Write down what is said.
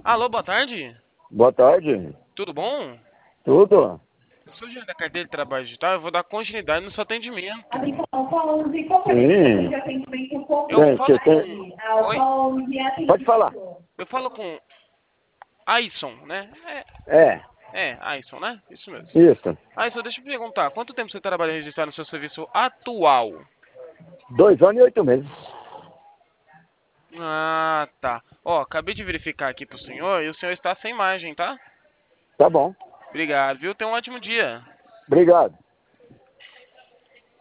Alô, boa tarde. Boa tarde. Tudo bom? Tudo? Eu sou o Jean da carteira de trabalho digital. Eu vou dar continuidade no seu atendimento. Sim. Eu Tem, falo você com. tem... Oi? Pode falar. Eu falo com Aisson, né? É, Aisson, né? Isso mesmo. isso. Aisson, deixa eu perguntar. Quanto tempo você trabalha registrado no seu serviço atual? 2 anos e 8 meses. Ah, tá. Ó, acabei de verificar aqui pro senhor e o senhor está sem imagem, tá? Tá bom. Obrigado, viu? Tenha um ótimo dia. Obrigado.